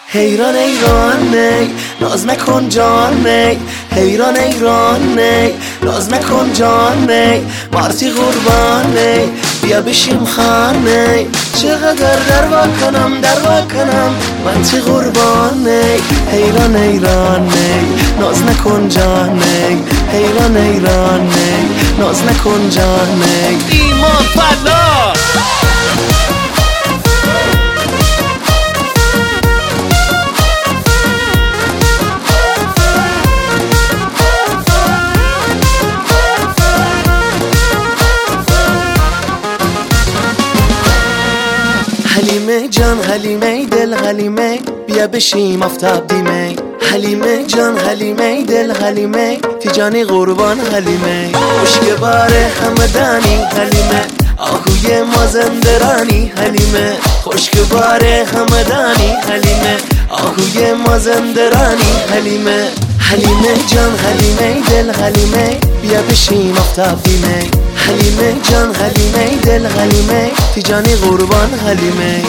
حیران ایران نی ناز نکن جان نی حیران ایران نی ناز نکن جان نی مارتی قربان نی بیا بشیم خانه چقدر دروا کنم من تی قربان نی حیران ایران نی ناز نکن جان نی حیران ایران نی ناز نکن جان نی ایمان فلا حلیمه جان حلیمه دل حلیمه بیا بشیم آفتاب دیمه حلیمه جان حلیمه دل حلیمه تیجانی قربان حلیمه خوشگوار همدانی حلیمه آهوی مازندرانی حلیمه خوشگوار همدانی حلیمه آهوی مازندرانی حلیمه حلیمه جان حلیمه دل حلیمه بیا بشیم آفتاب دیمه حلیمه جان حلیمه دل حلیمه تیجانی قربان حلیمه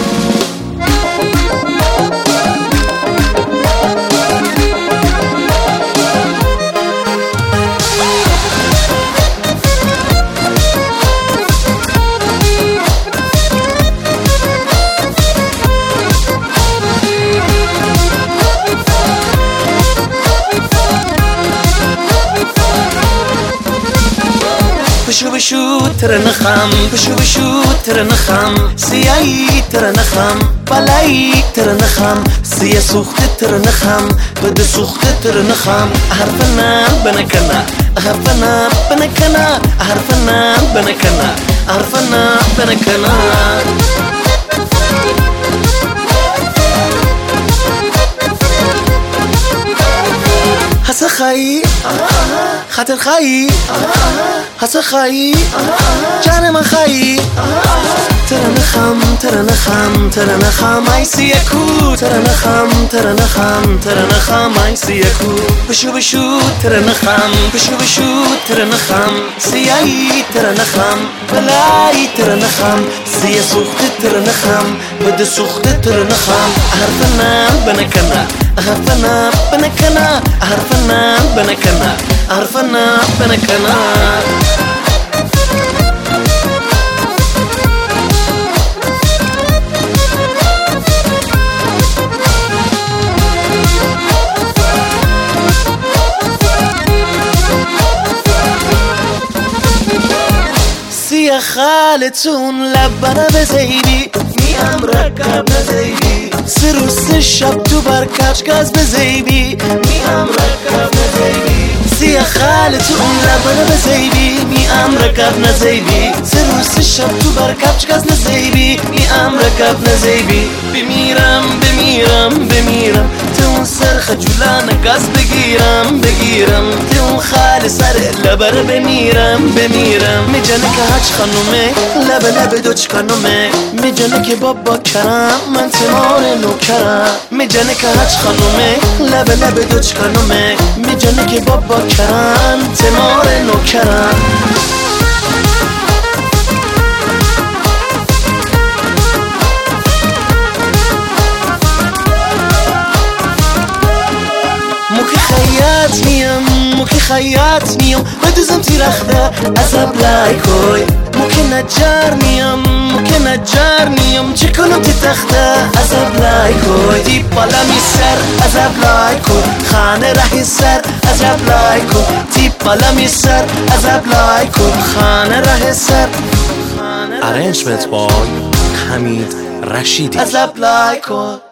بشو ترنخم بشو ترنخم سیایی ترنخم بلایی ترنخم سیه سوخت ترنخم بده سوخت ترنخم حرفنا بنکنا حرفنا بنکنا حرفنا بنکنا حرفنا بنکنا حس خایی خاطر خایی حس خایی جان من خایی ترنخم ای سیکو ترنخم ای سیکو بشو ترنخم ترنخم سیایی ترنخم بلایی ترنخم سیه سوخت ترنخم بده سوخت ترنخم حرفنا بنکنا حرفنا بنکنا حرفنا بنکنا حرفنا بنکنا سیه خالتون لبنه بزیدی میم رکب نزیدی سه روز شب تو برکش گاز بزیدی میم رکب نزیدی سیه خالتون لبنه بزیدی میم رکب نزیدی سه روز شب تو برکش گاز نزیدی میم رکب نزیدی بمیرم تو سر خجولان گاز بگیرم تو خال سر لبر بمیرم میجنه که هچ خانومه لب دوچ خانومه میجنه که بابا کرم من تمار نوکرم میجنه که هچ خانومه لب دوچ خانومه میجنه که بابا کرم تمار نوکرم موکی خیاط میام بدوزم تیرخته عذاب لایکوی موکی نجار میام چه کنم تی تخته عذاب لایکوی دی بالا می سر عذاب لایکوی خانه رهی سر عذاب لایکوی دی بالا می سر عذاب لایکوی خانه رهی سر Arrangement by Hamid Rashidi. عذاب لایکوی